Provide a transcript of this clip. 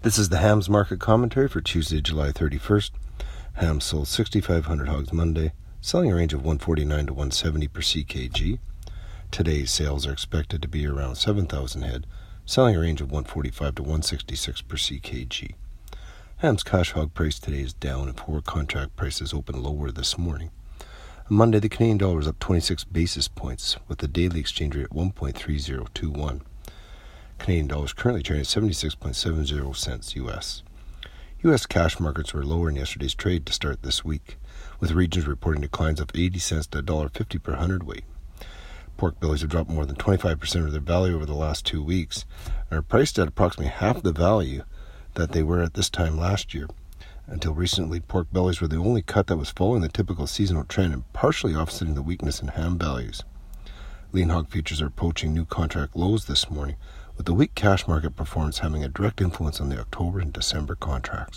This is the hams market commentary for Tuesday, July 31st. Hams sold 6,500 hogs Monday, selling a range of 149 to 170 per ckg. Today's sales are expected to be around 7,000 head, selling a range of 145 to 166 per ckg. Hams cash hog price today is down and forward contract prices open lower this morning. On Monday, the Canadian dollar was up 26 basis points, with the daily exchange rate at 1.3021. Canadian dollar is currently trading at 76.70 cents U.S. U.S. cash markets were lower in yesterday's trade to start this week, with regions reporting declines of 80 cents to $1.50 per hundredweight. Pork bellies have dropped more than 25% of their value over the last 2 weeks and are priced at approximately half the value that they were at this time last year. Until recently, pork bellies were the only cut that was following the typical seasonal trend and partially offsetting the weakness in ham values. Lean hog futures are approaching new contract lows this morning, with the weak cash market performance having a direct influence on the October and December contracts.